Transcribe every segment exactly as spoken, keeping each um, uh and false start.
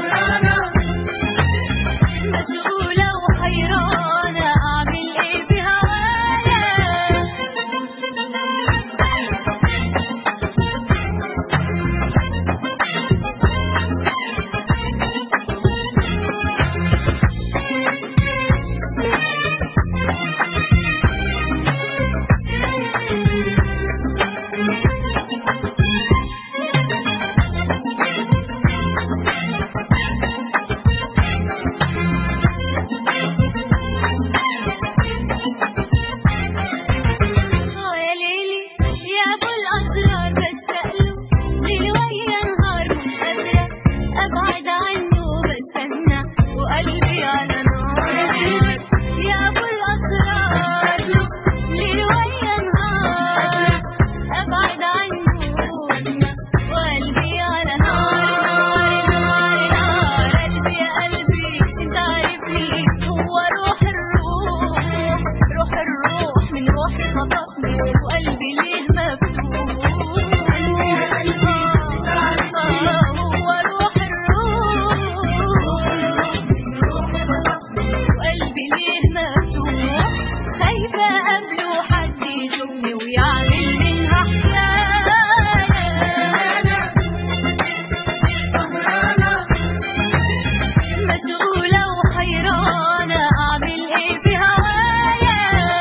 مشغولة وحيرانة أعمل إيه في هوايا. وقلبي ليه مفتوح، هو روح الروح، وقلبي ليه مفتوح. خايفة قبله حد يشوفني ويعمل منها حكاية. مشغولة وحيرانة أعمل إيه في هوايا.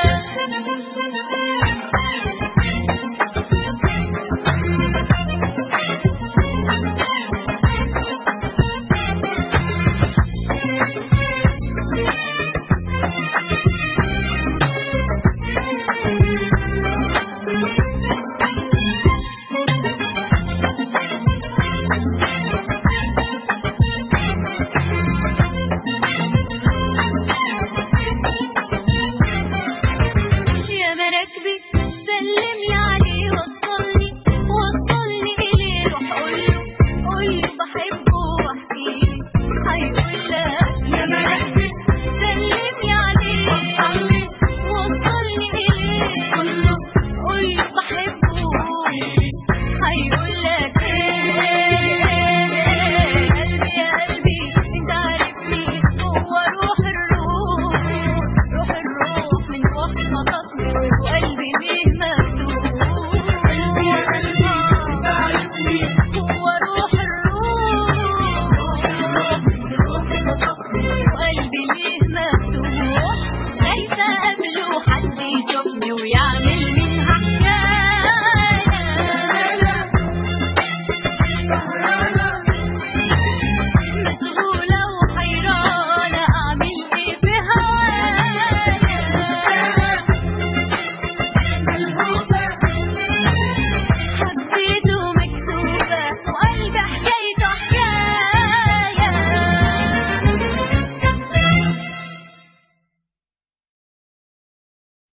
سلمي عليه وصلني وصلني إليه، روح قوله قوله بحبه واحكيله هيقول لك يا مراكبي. سلمي عليه وصلني وصلني إليه، قوله قوله بحبه هيقول لك قلبي يا قلبي انت عارفني، هو روح الروح، روح الروح من روح خطفني وقلبي ليه هو روح الروح، قلبي ليه